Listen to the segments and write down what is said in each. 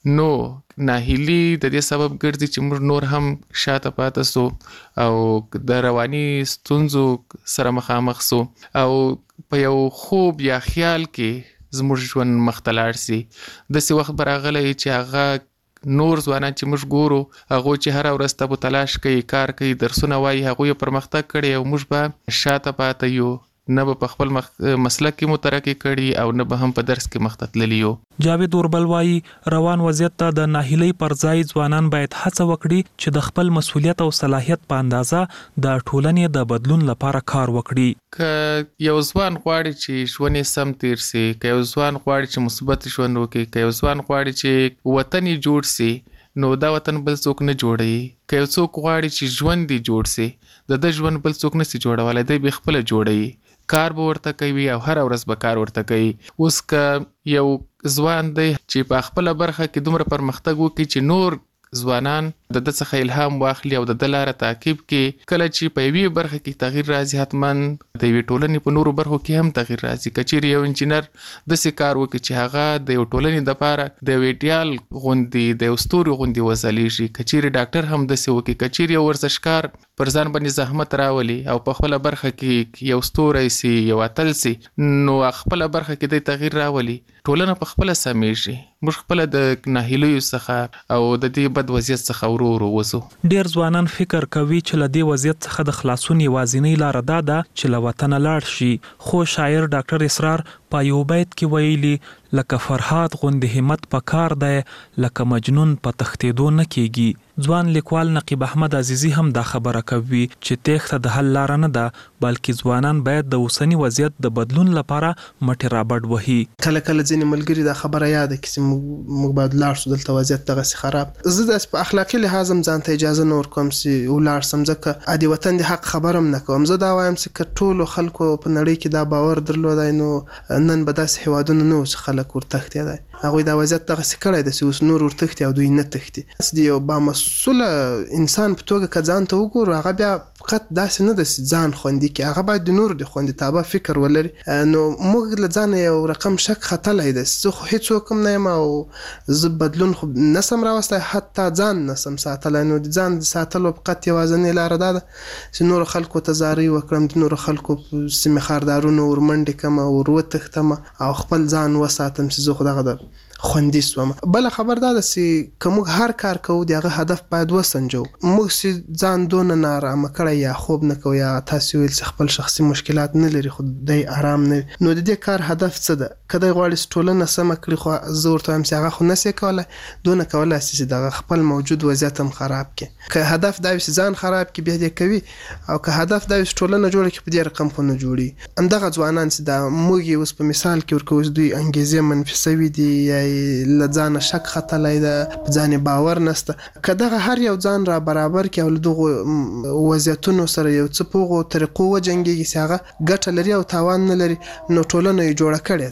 نو ناهیلي د دې سبب ګرځي چې موږ نور هم شاته پاتې سو او د رواني ستونزو سره مخامخ سو او په یو خوب یا خیال کې زموږ ژوند مختلار سي. داسې وخت به راغلی چې هغه نور ځوانان چې موږ ګورو هغوی چې هره ورځ تب تلاش کوي، کار کوي، درسونه وایي، هغوی یې پرمختګ کړی او موږ به شاته پاتې یو، نه به په خپل مسلک کې مترقي کړي او نه به هم په درس کې مخته تللي یو. جاوید اوربل وایي روان وضعیت ته د ناهیلۍ پر ځای ځوانان باید هڅه وکړي چې د خپل مسؤلیت او صلاحیت په اندازه د ټولنې د بدلون لپاره کار وکړي. که یو ځوان غواړي چې ژوند یې سم تیر سي، که یو ځوان غواړي چې مثبت ژوند وکړي، که یو ځوان غواړي چې وطن یې جوړ سي، نو دا وطن بل څوک نه جوړوي. که یو څوک غواړي چې ژوند یې جوړ سي، د ژوند بل څوک نسي جوړولی، دی به خپله جوړوي. کار به ورته کوي او هر ورځ به کار ورته کوي. اوس که یو ځوان دی چې په خپله برخه کې دومره پرمختګ وکړي چې نور ځوانان د ده څخه الهام واخلي او د ده لاره تعقیب کړي، کله چې په یوې برخه کې تغییر راځي حتما د یوې ټولنې په نورو برخو کې هم تغییر راځي. که چیرې یو انجینر داسې کار وکړي چې هغه د یو ټولنې دپاره د یو ایډیال غوندې د یو ستوري غوندې وځلیږي، که چیرې ډاکټر هم داسې وکړي، که چیرې یو ورزشکار پر ځان باندې زحمت راولي او په خپله برخه کې یو ستوری سي، یو اتل سي، نو خپله برخه کې دی تغییر راولي، ټولنه په خپله سمیږي. موږ خپله د ناهیلیو څخه او د دې بد وضعیت څخه ورو ورو وځو. ډیر ځوانان فکر کوي چې له دې وضعیت څخه د خلاصون یوازینۍ لاره دا ده چې له وطنه لاړ شي، خو شاعر ډاکټر اسرار په یو بیت کې ویلي لکه فرهاد غوندې همت په کار دی، لکه مجنون په تښتېدو نه کیږي. ځوان لیکوال نقیب احمد عزیزي هم دا خبره کوي چې تېښته د حل لاره نه ده، بلکې ځوانان باید د اوسني وضعیت د بدلون لپاره مټې رابډ وهي. کله کله ځینې ملګري دا خبره یاده کړي چې موږ باید لاړ شو، دلته وضعیت دغسې خراب. زه داسې په اخلاقي لحاظ هم ځان ته اجازه نه ورکوم چې ولاړ سم، ځکه ادي وطن د حق خبره هم نه کوم. زه دا وایم چې که ټولو خلکو په نړۍ کې دا باور درلودی نو نن به داسې هېوادونه نه وو چې خلک ورتښتېدی. هغوی دا وضعیت دغسې کړی ده چې اوس نور ورتښتي او دوی نه تښتي. د یو بامسؤله انسان په توګه که ځان ته وګورو، هغه بیا فقط داسې نه ده چې ځان خوندي کړي، هغه باید د نورو د خوندیتابه فکر ولري. نو موږ له ځانه یو رقم شک ختلی دی. زه خو هېڅوک هم نه یم او زه بدلون خو نسم راوستی، حتی ځان نسم ساتلی. نو د ځان د ساتلو فقط یوازینۍ لاره دا ده چې نورو خلکو ته زارۍ وکړم، د نورو خلکو په سیمې خاردارونو ورمنډې کړم او ور وتښتم او خپل ځان وساتم چې زه خو دغه د خوندي سوم. بله خبر دا ده چې که موږ هر کار کوو د هغه هدف باید وسنجو. موږ چې ځان دونه نارامه کړی یا خوب نه کوو یا تاسې ویل چې خپل شخصي مشکلات نه لري خو دی آرام نه وي، نو د دې کار هدف څه ده؟ که دی غواړي چې ټولنه سمه کړي، خو زه ورته وایم چې هغه خو نسي کولی، دونه کولی شي چې دغه خپل موجود وضعیت هم خراب کړي. که هدف دا وي چې ځان خراب کړي بیا دې کوي، او که هدف دا وي چې ټولنه جوړه کړي په دې رقم خو نه جوړي. همدغه ځوانان چې دا موږ یې اوس په مثال کې ورکوو، دوی انګیزې منفي سوي دي یا له ځانه شک ختلی ده، په ځان باور نسته. که دغه هر یو ځان را برابر کړي او له دغو وضعیتونو سره یو څه په هغو طریقو وجنګېږي چې هغه ګټه لري او تاوان نه لري، نو ټولنه یې جوړه کړې.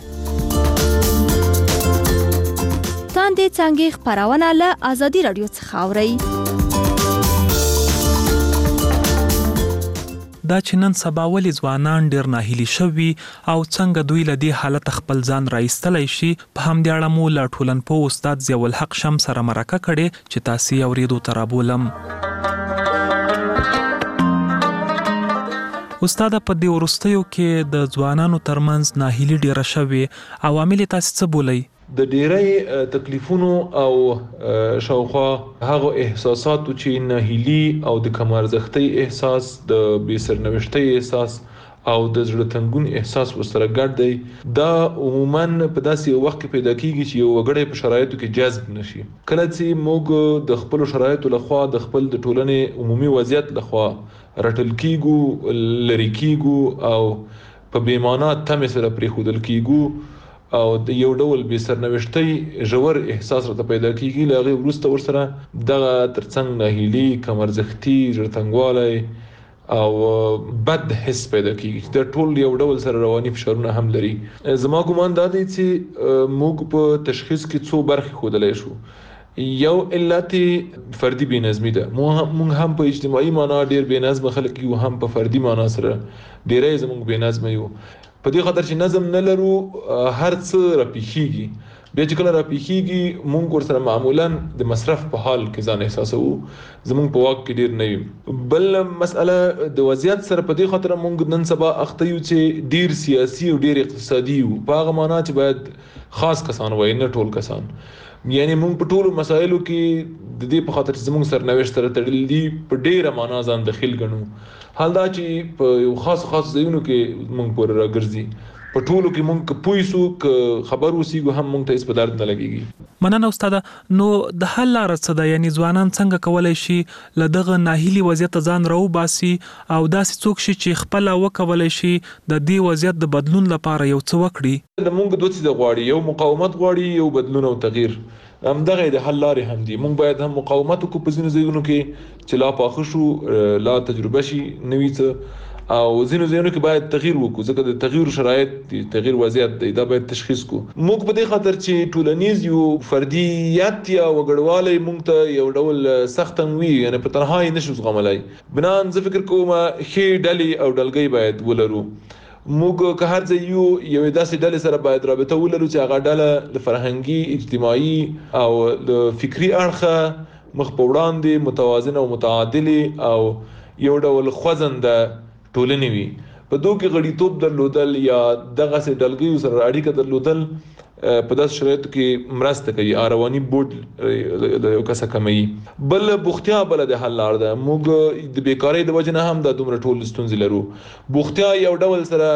تاندې څانګې خپرونه له ازادي راډیو څخه اورئ. دا چې نن سبا ولې ځوانان ډېر ناهیلي شوي او څنګه دوی له دې حالت خپل ځان راایستلی شي، په همدې اړه مو له ټولنپوه استاد ضیاء الحق شم سره مرکه کړې چې تاسې یې اورېدو ته رابولم. استاده، په دې وروستیو کې د ځوانانو ترمنځ ناهیلي ډېره شوې، عوامل یې تاسې څه بولئ؟ د ډیری تکلیفونو او شاوخوا هغه احساساتو چې ناهیلي او د کم ارزښتۍ احساس، د بې سرنوشتۍ احساس او د زړه تنګون احساس ورسره ګډ دی، دا عموما په داسې یو وخت کې پیدا کیږي چې یو وګړی په شرایطو کې جذب نشي. کله چې موږ د خپلو شرایطو لخوا د خپل د ټولنې عمومي وضعیت لخوا رټل کیږو، لرې کیږو او په بې معنا تمې سره پرېښودل کیږو او د یو ډول بې سرنوشتۍ ژور احساس راته پیدا کیږي، له هغې وروسته ورسره دغه ترڅنګ ناهیلي، کم ارزښتي، زړه تنګوالی او بد حس پیدا کیږي. دا ټول یو ډول سره رواني فشارونه هم لري. زما ګمان دا دی چې موږ په تشخیص کې څو برخې ښودلی شو. یو علت فردي بېنظمي ده. موږ هم په اجتماعي معنا ډېر بېنظمه خلک یو، هم په فردي معنا سره ډېری زموږ بېنظمه یو. په دې خاطر چې نظم نه لرو، هر څه راپېښېږي. بیا چې کله را پیخیږي مونږ ورسره معمولا د مصرف په حال کې ځان احساسو، زمونږ په واک کې ډیر نه وي. بل مسأله د وضعیت سره په دې خاطر مونږ نن سبا اخته یو چې ډیر سیاسي او ډیر اقتصادي یو، په هغه معنا چې باید خاص کسان وای نه ټول کسان. یعنی مونږ په ټولو مسایلو کې د دې په خاطر زموږ سرنوشت سره تړلي دي په ډیره معنا ځان دخیل ګڼو. حال دا چې په یو خاص ځایونو کې مونږ پورې راګرځي، په ټولو کې مونږ پوي سو ک خبر وسیګو هم مونږ ته هیڅ په درد نه لګيږي. مننه استاد. نو د حل لار څه ده؟ یعنی ځوانان څنګه کولای شي له دغه ناهیلي وضعیت ځان راوباسي او داسې څوک شي چې خپل وکولای شي د دې وضعیت د بدلون لپاره یو څه وکړي؟ مونږ دوه څه غواړي، یو مقاومت غواړي، یو بدلون او تغییر. همدغه د حل لارې هم دي. مونږ باید هم مقاومت وکړو په ځینو ځایونو کې چې لا پاخه شو، لا تجربه شي نوي څه، او ځینو ځایونو کې باید تغییر وکړو ځکه د تغییر شرایط دي، تغییر وضعیت دی، دا باید تشخیص کو. موږ په دې خاطر چې ټولنیز یو فردیت یا وګړوالی مونږ ته یو ډول سخت وي، یعنی په تنهایی نشو زغملای. بنان زه فکر کوم ښې ډلې او ډلګۍ باید ولرو. موږ که هر ځای یو داسې ډلې سره باید رابطه ولرو چې هغه ډله د فرهنګي، اجتماعي او د فکري اړخه مخ په وړاندې متوازنه او متعادله او یو ډول خوځنده ټولنې وي. په دوه کې غړیتوب درلودل یا دغه سه ډلګیو سره اړیکه درلودل په داس شرایطو کې مرسته کوي، اروانی بوج له یو کسه کمي. بل بوختیا بل د حل لار ده. موږ د بیکاری د وجه نه هم د دومره ټول ستونزې لرو. بوختیا یو ډول سره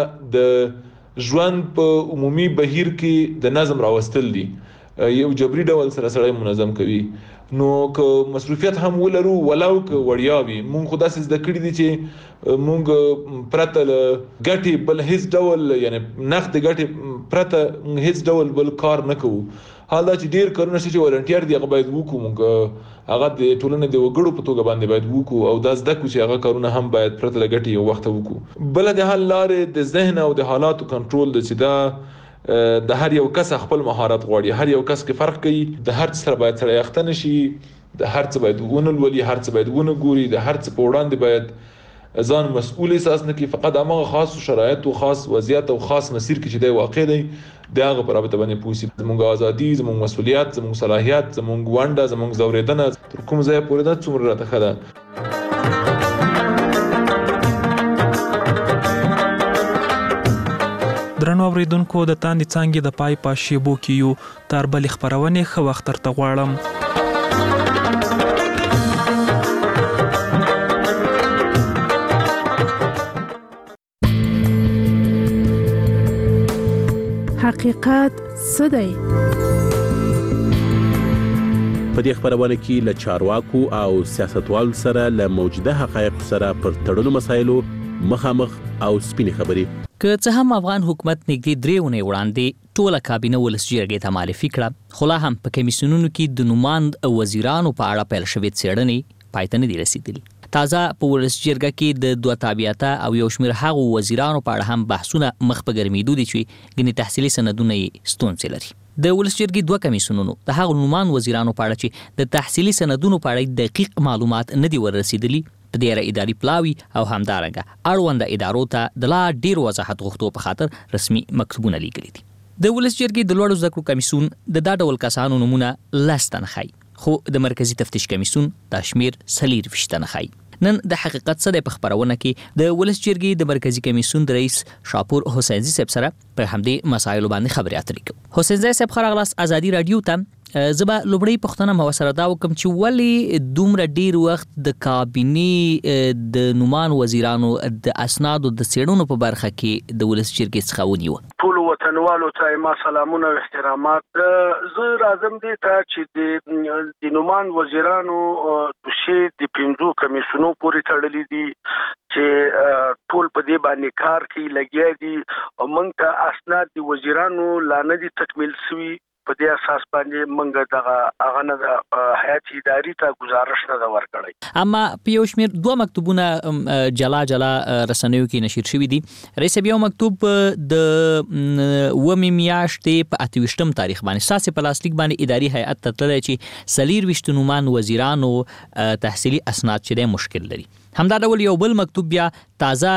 د ژوند په عمومي بهیر کې د نظم راوستل دي، یو جبري ډول سره سړی منظم کوي. نو که مصروفیت هم ولرو ولو که وړیا وي، مونږ خو داسې زده کړي دي چې مونږ پرته له ګټې بل هیڅ ډول، یعنی نقد ګټې پرته هیڅ ډول بل کار نه کوو. حال دا چې ډیر کارونه چې والنټیر دي هغه باید وکړو، مونږ هغه د ټولنې د وګړو په توګه باندې باید وکړو او دا زده کړو چې هغه کارونه هم باید پرته له ګټې یو وخت وکړو. بل د حل لارې د ذهن او د حالاتو کنټرول د چې دا د هر یو کس خپل مهارت غواړي، هر یو کس کې فرق کوي، د هر څه سره باید سره اخته نشي، د هر څه باید ونولولي، هر څه باید ونه ګوري، د هر څه په وړاندې باید ځان مسؤل احساس نه کړي. فقط هغه خاص شرایط او خاص وضعیت او خاص مسیر کې چې دی واقع دی د هغه پر رابطه باندې پوسی. زموږ ازادي، زموږ مسؤلیت، زموږ صلاحیت، زموږ ونده، زموږ زوریدنه تر کوم ځای پورې ده څومره راته ښه ده. درنو اوریدونکو، د تاندې څانګې د پای په شیبو کې یو تر بلې خپرونې ښه وخت درته غواړم. حقیقت څه دی؟ په دې خبرونه کې له چارواکو او سیاستوالو سره له موجوده حقایقو سره پر تړلو مسایلو مخامخ او سپینې خبرې. که څه هم افغان حکومت نږدې 3 اونۍ وړاندې ټوله کابینه ولس جرګې ته معرفي کړه، خو لا هم په کمیسیونونو کې د نوماند وزیرانو په اړه پیل شوې څېړنې پای ته نه دي رسېدلي. تازه په ولس جرګه کې د 2 تابعیته او یو شمېر هغو وزیرانو په اړه هم بحثونه مخ په ګرمېدو دي چې ګنې تحصیلي سندونه یې ستونزې لري. د ولس جرګې 2 کمیسیونونو د هغو نوماند وزیرانو په اړه چې د تحصیلي سندونو په اړه دقیق معلومات نه دي ورسېدلي، په دې اړه اداري پلاوي او همدارنګه اړونده ادارو ته د لا ډیر وضاحت غوښتو په خاطر رسمي مکتوبونه لیکلي دي. د ولس جرګې د لوړو زده کړو کمیسیون د دا ډول کسانو نومونه 10 تنه ښایي، خو د مرکزی تفتیش کمیسیون دا شمیر 24 تنه ښایي. نن د حقیقت څه د خبرونه کې د ولس جرګې د مرکزی کمیسیون د رئیس شاپور حسینزي صاحب سره په همدې مسایلو باندې خبرې اترې کوو. حسینزي صاحب خراغلاس ازادي رادیو ته. زبا لومړی پښتنه مو سره دا وکم چې ولی دومره ډیر وخت د کابینې د نومان وزیرانو د اسنادو د څېړنو په برخه کې د ولس جرګې څخه ونیو. ټول وطنوالو ته ما سلامونه او احترامات. زه راځم دې ته چې د نومان وزیرانو دوشي د 5 کمیسیونو پورې تړلې دي چې ټول په دې باندې کار کوي، لګیا دي او موږ ته اسناد د وزیرانو لا نه دي تکمیل شوي. په دې اساس باندې موږ دغه هغه نه د هیئت اداري ته گزارش نه ورکړی. اما په یو شمېر 2 مکتوبونه جلا رسنیو کې نشر شوي دي. رئیس بیا مکتوب د 9 میاشتې په 28 تاریخ باندې ساسي پلاستیک باندې اداري هیئت ته تللی چې 24 نومان وزیرانو تحصیلي اسناد چې مشکل لري. همدا ډول یو بل مکتوب بیا تازه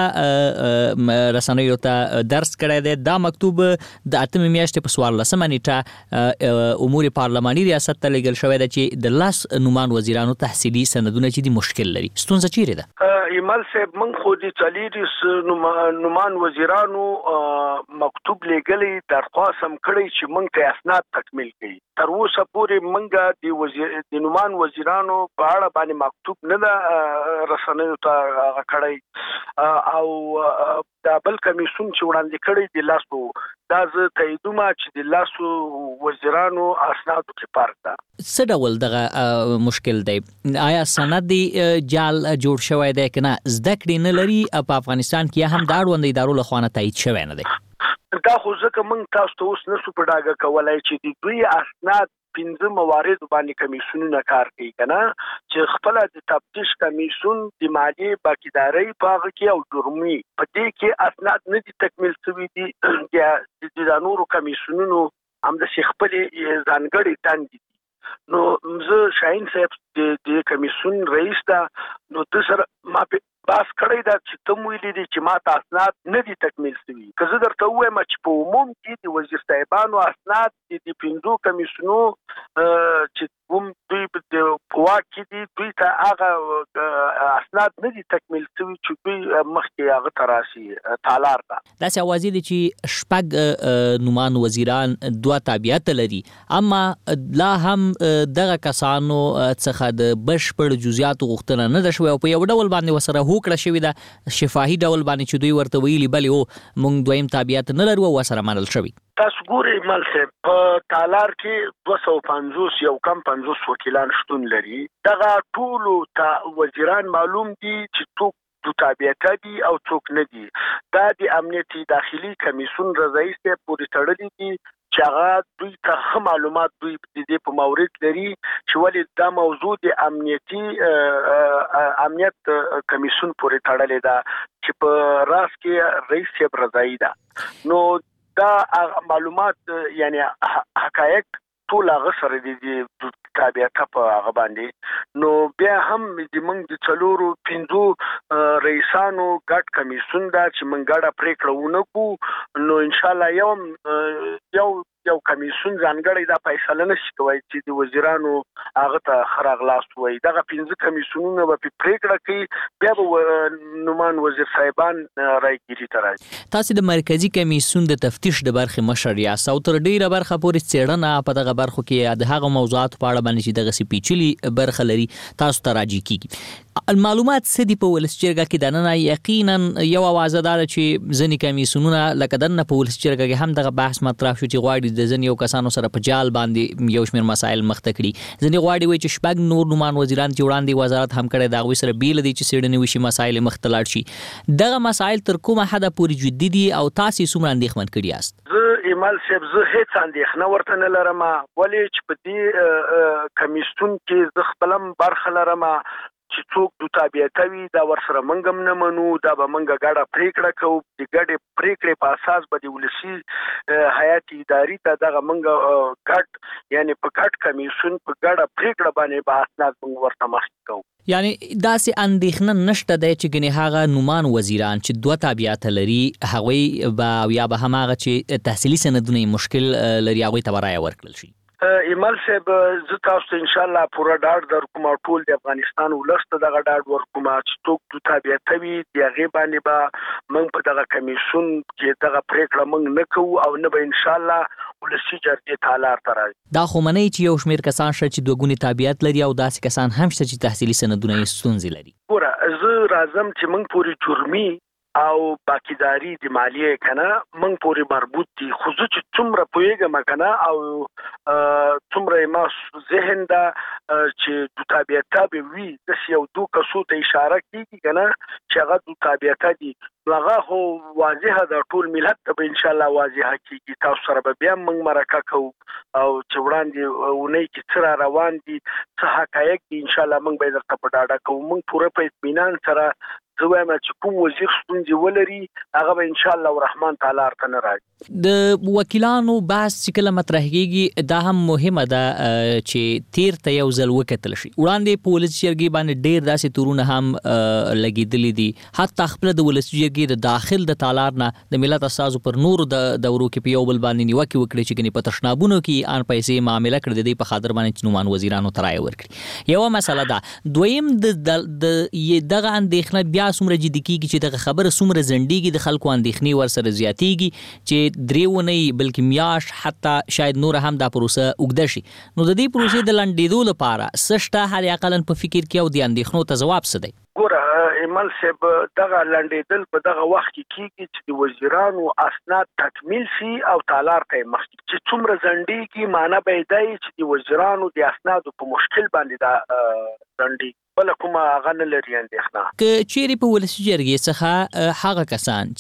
رسنیو ته درس کړی دی. دا مکتوب د 8 میاشتې په 14 نیټه امور پارلماني ریاست ته لیږل شوی دی چې د لاس نومان وزیرانو تحصیلي سندونه چې دي مشکل لري. ستونزه چیرې ده؟ ایمل صاحب من خو د چلیری نومان وزیرانو مکتوب لیږلی درخواست هم کړی چې موږ ته اسناد تکمیل کړي. تر اوسه پورې موږ د نومان وزیرانو په اړه باندې مکتوب نه ده رسنیو ته کړی او دا بل کمیسیون چې وړاندې کړی د لاسو دا زه تاییدوم چې د لاسو وزیرانو اسنادو کې فرق ده. څه ډول دغه مشکل دی؟ آیا سند جال جوړ شوی دی که نه زده کړې نه لري په افغانستان کې هم د اړوندو ادارو له خوا نه تایید شوی نه دی؟ دا خو ځکه موږ تاسو ته اوس نشو په ډاګه کولی چې د دوی اسناد 15 موارد باندې کمیسیونونه کار کوي کنه چې خپل د تفتیش کمیسیون د مالی باکیداري په هغه کې او جرمي په دې کې اسناد نه دي تکمیل شوي دي د نورو کمیسیونونو هم د خپل ځانګړي تاندي. نو زه شاهین صاحب د کمیسیون رئیس دا نو د سره ما په باس کړی دا چې تم ویلي دي چې ما ته اسناد نه دي تکمیل شوي. که زه درته ووایم چې په عموم کې د وزیر صاحبانو اسناد د 15 کمیسیونو چې کوم دوی په واک کې دي دوی ته هغه اسناد نه دي تکمیل شوي چې دوی مخکې هغه ته راشي تالار ته. داسې اوازې دي چې شپږ نومان وزیران 2 تابعیت لري اما لا هم دغه کسانو څخه د بشپړ جزئیاتو غوښتنه نه ده شوې او په یو ډول باندې وسره هوکړه شوې ده شفاهي ډول باندې چې دوی ورته ویلي بلې او موږ دویم تابعیت نه لرو او ورسره منل شوي. تاسو ګورئ مل صاحب په تالار کې 250 یو کم 50 وکیلان شتون لري. دغه ټولو ته وزیران معلوم دي چې څوک دو تابعیت دي او څوک نه دي. دا د امنیتي داخلي کمیسیون رئیس ته پورې تړلي دي چې هغه دوی ته معلومات دوی د دې په مورید لري چې ولې دا موضوع د امنیت کمیسیون پورې تړلې ده چې په راس کې رئیس صاحب رضایي ده. نو دا معلومات یعنی حقایق ټول هغه سره د تابعیت په هغه باندې. نو بیا هم د موږ د 4-5 رئیسانو ګډ کمیسیون دا چې موږ ګډه پریکړه ونه کوو نو ان شاء الله یو کمیسیون ځانګړی دا فیصله نشي کوي چې د وزیرانو هغه ته خراغلاس وي. دغه 15 کمیسیونونه به پریکړه کوي بیا به نومان وزیر صاحبان رايګيري ته راځي. تاسو د مرکزی کمیسیون د تفتیش د برخې مشر یاست او تر ډیره برخه پورې څېړنه په دغه برخو کې د هغه موضوعات په اړه باندې چې دغه سپیچلی برخه لري تاسو ته راځي کیږي. المعلومات سدي په ولس جرګه کې د نن یقینا یو اوازه ده چې ځنی کمیسیونونه لکه دنه په ولس جرګه کې هم دغه بحث مطرح شو چې غواړي د ځنی یو کسانو سره په جال باندې یو شمېر مسایل مخته کړي. ځنی غواړي وایي چې شپږ نور نومان وزیران چې وړاندې وزارت هم کړی دا غوي سره بیل دي چې سړنی وشي مسایل مخته لاړ شي. دغه مسایل تر کومه حده پورې جدي دي او تاسو څومره اندېښمن کړي یاست؟ زه ایمال صاحب زه هیڅ اندېښنه ورته نه لرم ولې چې په دې کمیسیون کې زه خپلم برخه لرم چې څوک د تابعیت وي دا ورسره منګم نه منو دا به منګه ګډه پریکړه کوو د ګډې پریکړې په اساس به د ولسی حیات اداري ته دغه منګه ګډ یعنی په ګډ کمیسیون په ګډه پریکړه باندې به اسناد موږ ورته مخکې کوو. یعنی داسې اندېښنه نشته دی چې ګنې هغه نومان وزیران چې 2 تابعیت لري هغوی به یا به هماغه چې تحصیلي سندونه مشکل لري هغوی ته رایه ورکړل شي. ایمال صاحب زه تاسو ته ان شاء الله پوره ډاډ درکوم ټول د افغانستان ولست دغه ډاډ ورکوم چې څوک د تابعیت وي د هغه باندې به موږ په دغه کمیسیون کې دغه پریکړه موږ نه کوو او نه به ان شاء الله ولسی جرګې تالار ته راځي. دا خو منئ چې یو شمېر کسان شته چې 2 ګونې تابعیت لري او داسې کسان هم شته چې تحصیلي سندونه یې ستونزې لري. ګوره زه راځم چې موږ پورې جرمي او باکیداری د مالیه کنه موږ پورې مربوط دي خو زه چې څومره پوهیږم کنه او څومره ما ذهن دا چې د تابعیت به وي د یو 2 کسو ته اشاره کیږي کنه چې هغه د تابعیت دي هغه هو واضحه د ټول ملت ته ان شاء الله واضحه کیږي. تاسو سره به بیا موږ مرکه کوو او چې وړاندې ونی کې څه روان دي څه حقایق دي ان شاء الله موږ به درته په ډاډه کوو. موږ پوره په اطمینان سره زه وایم چې کوم وزیر ستونزې ولري هغه به ان شاء الله الرحمن تعالی ارته نه راځي. د وکیلانو بحث چې کله مطرح کیږي دا هم مهمه ده چې تیر ته یو ځل وکتل شي. وړاندې په ولسي جرګې باندې ډېر داسې تورونه هم لګېدلي دي، حتی خپله د ولسي جرګې د داخل د تالار نه د ملت استازو پر نورو د دورو کې په یو بل باندې نیوکې وکړي چې ګنې په تشنابونو کې ان پیسې معامله کړې دي په خاطر باندې چې نومان وزیرانو ته رایه ورکړي. یوه مسله ده. دویم د دغه اندېښنه بیا څومره جدي کېږي چې دغه خبره څومره ځنډېږي، د خلکو اندېښنې ورسره زیاتېږي چې 3 اونۍ بلکې میاشت حتی شاید نور هم دا پروسه اوږده شي. نو د دې پروسې د لنډېدو لپاره څه شته حد اقلا په فکر کې او د اندېښنو ته ځواب څه دی؟ ګوره ایمل صاحب دغه لنډېدل په دغه وخت کې کېږي چې د وزیرانو اسناد تکمیل شي او تالار ته یې مخکې چې څومره ځنډېږي معنی به یې دی چې د وزیرانو د اسنادو په مشکل باندې دا ځنډېږي، بله کومه هغه نه لري اندېښنه. که چیرې په ولسي جرګې څخه هغه کسان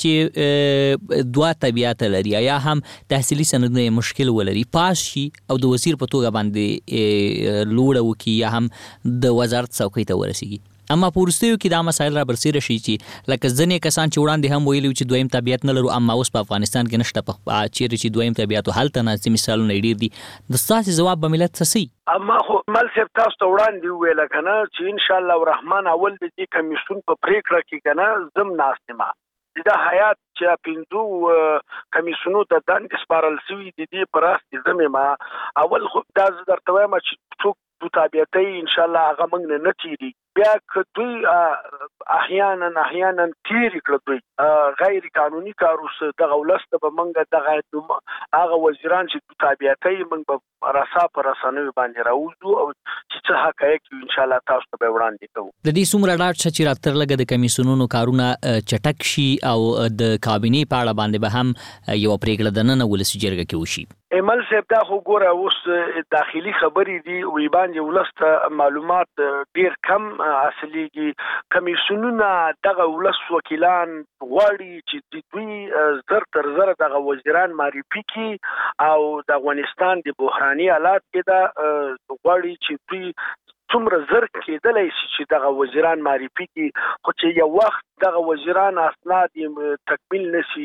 چې 2 طبیعته لري یا هم تحصیلي سندونه یې مشکل ولري پاس شي او د وزیر په توګه باندې لوړه وکړي یا هم د وزارت څوکۍ ته ورسیږي، اما په وروستیو کې دا مسایل را برسېره شي چې لکه ځینې کسان چې وړاندې هم ویلي چې دویم طبیعت نه لرو اما اوس په افغانستان کې نشته، چیرې چې دویم طبیعت هلته نه ځینې مثالونه یې ډېر دي. د ستاسې ځواب به ملت څه سي؟ اما خو مل صاحب تاسو ته وړاندې وویله که نه چې انشاءالله الرحمن اول د دې کمیسیون په پرېکړه کې که نه زم ناست یم دا حیات چې 5 کمیسیونو ته دندې سپارل شوي د دې په راس کې زم یم. اول خو دا زه درته وایم چې څوک مطابقتي ان شاء الله هغه موږ نه تیری بیا که دوی احیانا تیری کړ دوی غیر قانوني کاروس دغه ولست به موږ دغه هغه وزیران چې مطابقتي موږ به راسا پر رسنوي باندې راوځو او چې حقایق ان شاء الله تاسو ته وړاندې کوو. د دې څومره ډاټ چې راپتر لګه د کمیسیونونو کارونه چټک شي او د کابینې په اړه باندې به هم یو پریکړه د نن ولسي جرګه کې وشي. ایمل صاحب دا خو ګوره اوس داخلي خبرې دي وی باندې ولست معلومات ډیر کم اصليږي. کمیسیونونه دغه ولس وکیلان غواړي چې دوی زر تر زر دغه وزیران معرفي کړي او د افغانستان د بحراني حالات کې دا غواړي چې دوی څومره زر کېدلی شي چې دغه وزیران معرفي کړي، خو چې یو وخت دغه وزیران اسناد تکمیل نشي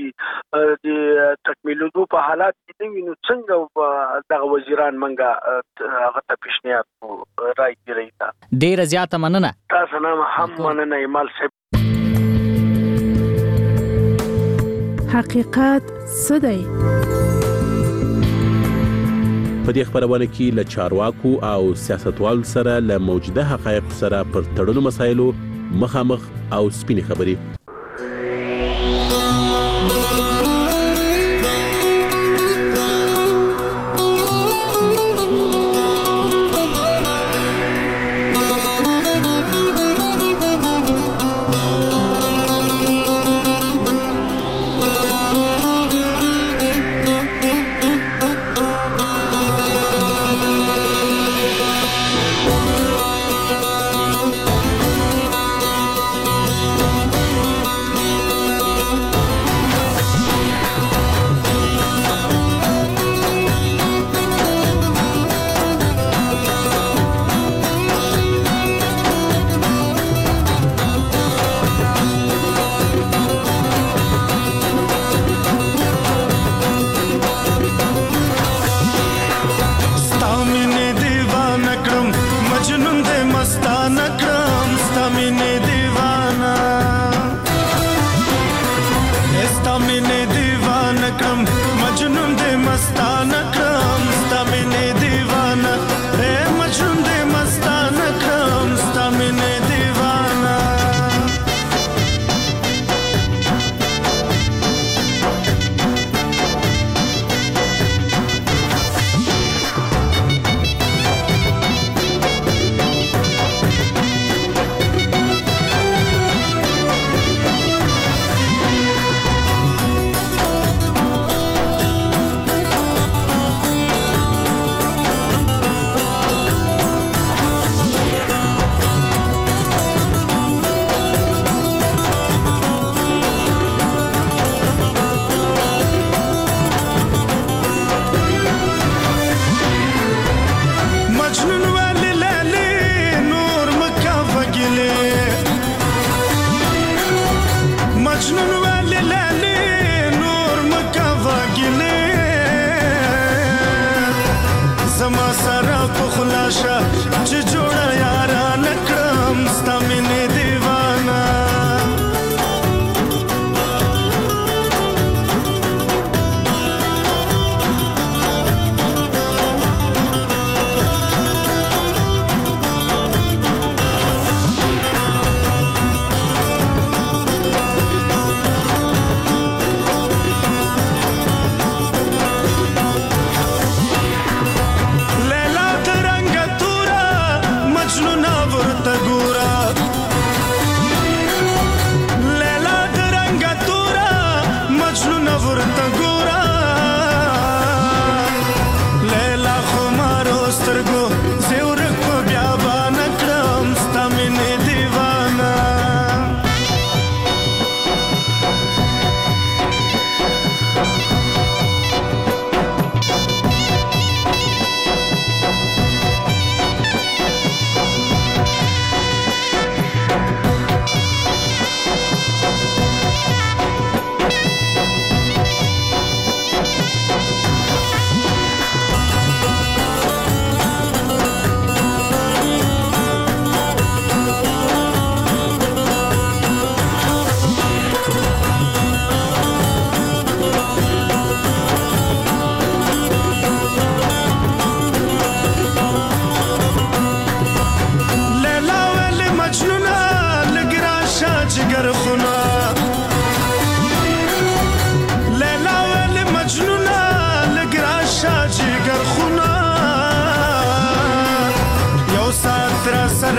د تکمیلېدو په حالات کې نه وي نو څنګه دغه وزیران منګه هغه ته پیشنهاد راځي. ډېره زیاته مننه. تاسو نه هم مننه ایمال صاحب. حقیقت څه دی؟ په دې خبرونه کې له چارواکو او سیاستوالو سره له موجوده حقایقو سره پر تړلو مسایلو مخامخ او سپینې خبرې.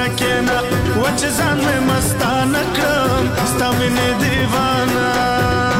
کېنا وچ ځان مې مستانه کړم ستا مینې دیوانه